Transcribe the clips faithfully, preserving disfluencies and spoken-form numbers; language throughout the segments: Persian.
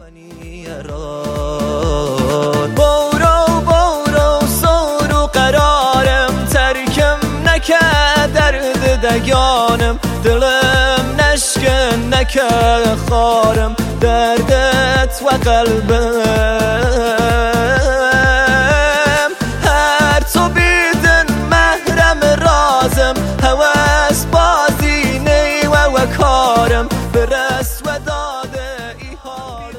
بورو بورو سور و قرارم ترکم نکرد درد دگانم دلم نشکن نکرد خارم دردت و قلبم هر تو بیدن محرم رازم هوس بازی نی و و کارم برس و داده ای حال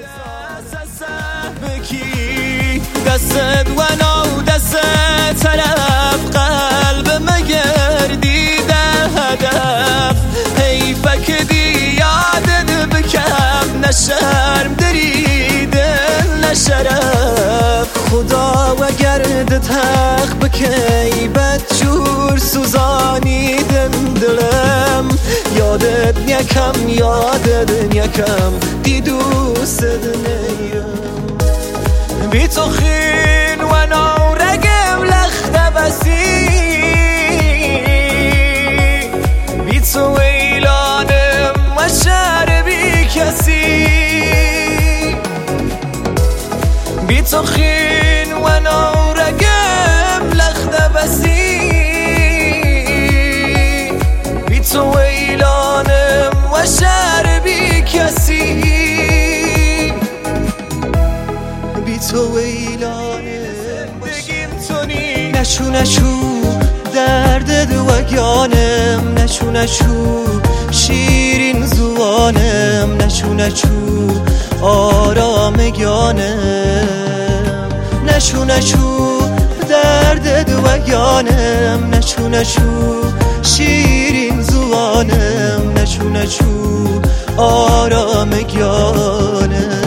بکی دست و نو دست طرف قلب مگردیده هدف حیفه که دی یادت بکم نشرم دریده نشرف خدا و گردت حق بکی بدجور سوزانیدن دلم یادت نیکم یادت نیکم دی دوست نیم بی تو خین و نورگم لخت بسی بی تو ویلانم و شهر بی کسی بی تو خین و نورگم لخت بسی بی تو ویلانم و شهر بی کسی بی تو ویلانم بگیم تو نی نشو نشو درد دوگانم نشو نشو شیرین زوانم نشو نشو آرام گانم نشو نشو درد دوگانم نشو نشو شیرین زوانم نشو نشو آرام گانم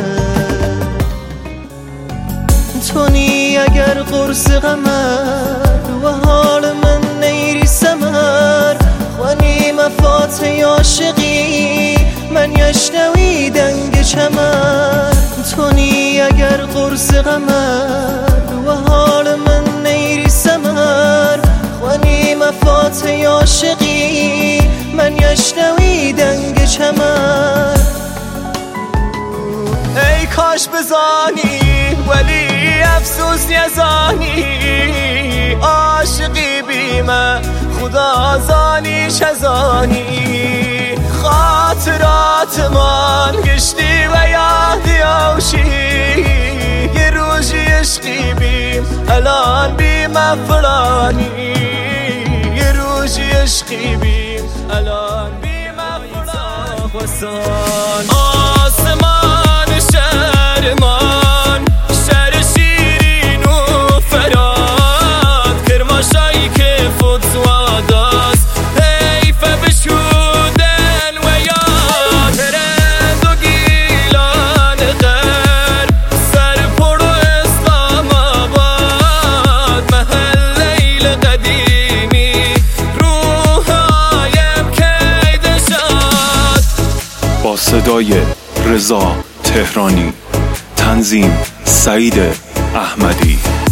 تونی اگر قرص قمر و حال من نیری سمر خوانی مفات عاشقی من یشنوی دنگ چمر تونی اگر قرص قمر و حال من نیری سمر خوانی مفات عاشقی من یشنوی دنگ چمر ای کاش بزانی ولی افسوس یزانی عاشقی بیمه خدا زانی شزانی خاطرات من گشتی و یادی آوشی یه روزی عشقی بیم الان بیمه فلانی یه روزی عشقی بیم الان بیمه فلانی آسمان شهرمان شهر شیرین و فراد کرماشایی که فتوا داست حیفه بشودن و یاد ترند و گیلان غر سر پر و اسلام آباد محل لیل قدیمی روحایم کید شاد با صدای رضا تهرانی، تنظیم سعید احمدی.